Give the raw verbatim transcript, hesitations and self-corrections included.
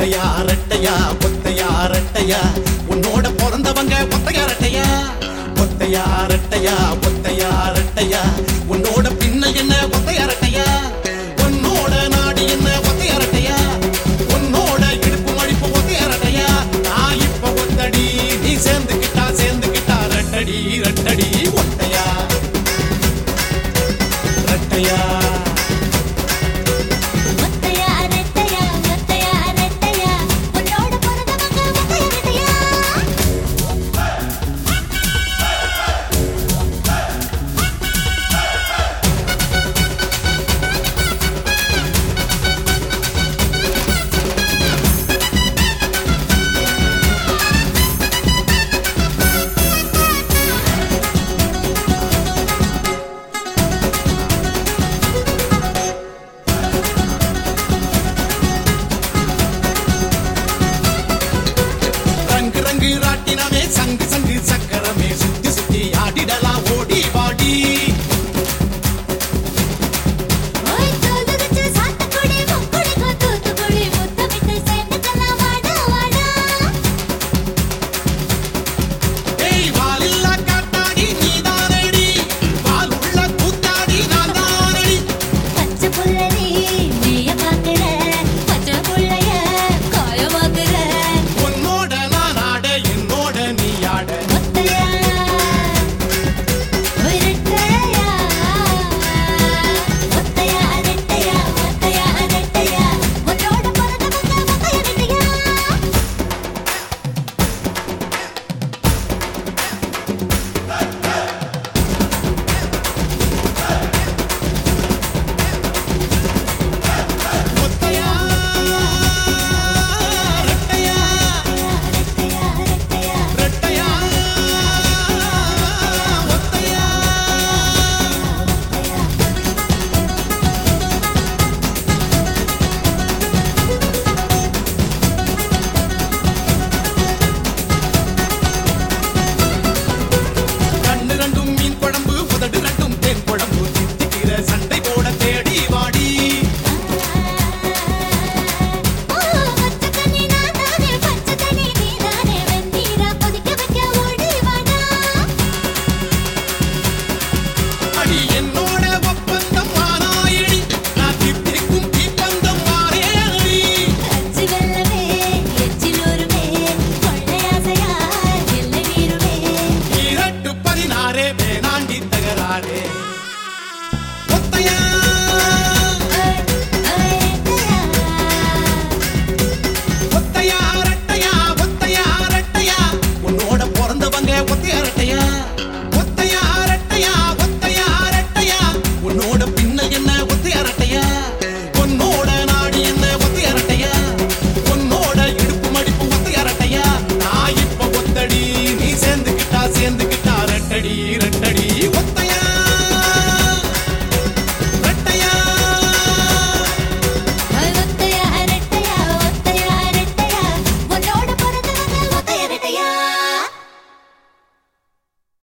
ஒத்தையா ரெட்டையா ஒத்தையா ரெட்டையா உன்னோட பிறந்தவங்க ஒத்தையா ரெட்டையா ஒத்தையா ரெட்டையா ஒத்தையா ரெட்டையா உன்னோட பின்ன என்ன ஒத்தையா ரெட்டையா உன்னோட நாடி என்ன ஒத்தையா ரெட்டையா உன்னோட இடுப்பு மடிப்பு ஒத்தையா ரெட்டையா நான் இப்ப ஒத்தடி நீ சேர்ந்துக்கிட்டா சேர்ந்துக்கிட்டா ரெட்டடி ரெட்டடி ஒத்தையா ரெட்டையா ராட்டினமே சங்கு சங்கு சக்கரமே சுத்தி சுத்தி ஆடிடலாம் ஓடி வாடி ஒத்தையா